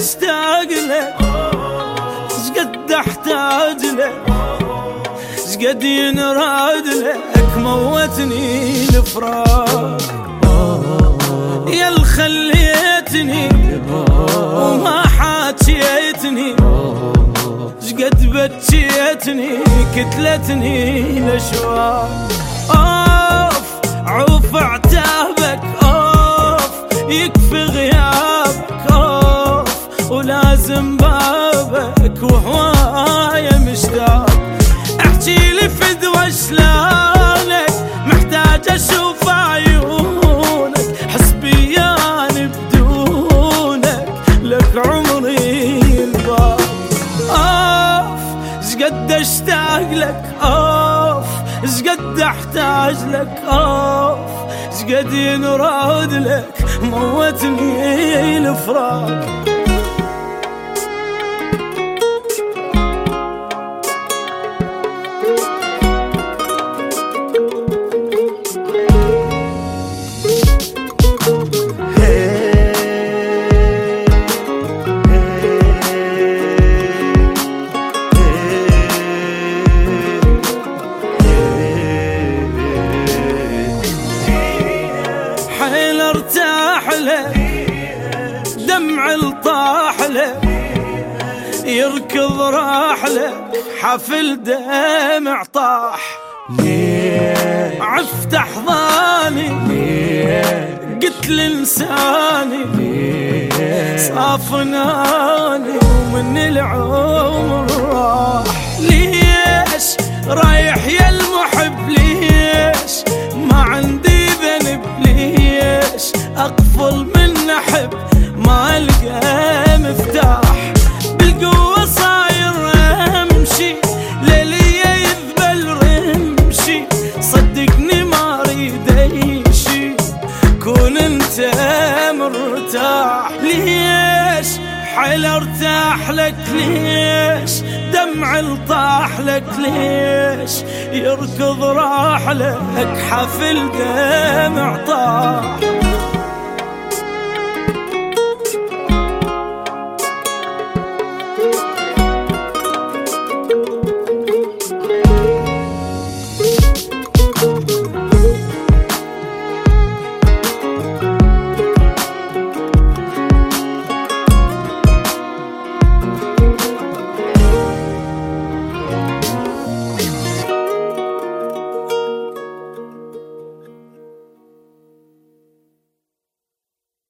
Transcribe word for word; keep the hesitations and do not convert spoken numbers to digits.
اشتاق لك، شقد احتاج لك، شقد ينراد لك، موتني الفراق. يا اللي خليتني وما حاجيتني، شقد بكيتني كتلتني الاشواق. اوف عوف عتابك، اوف يكفي غيابك، اوف ولازم بابك وهوايا مشتاق. احكيلي فدوى شلونك، محتاج اشوف عيونك، حسبيان بدونك، لك عمري الباق. اوف شقد اشتاق لك، اوف شقد احتاج لك، اوف شقد ينراد لك، موتني الفراق. حيل ارتاح لك، دمع الطاح لك، يركض راح لك، حفل دمع طاح. عفت احضاني، قلت لانساني، صافناني ومن العمر راح. ليش رايح يا المحب، ليش ما عندي ذنب، ليش اقفل من احب ما القى مفتاح. بالقوة صاير امشي، ليلي يذبل رمشي، صدقني ما اريد اي شي، كون انت مرتاح. ليش حيل ارتاح لك، ليش دمع الطاح لك، ليش يركض راح لك، حفل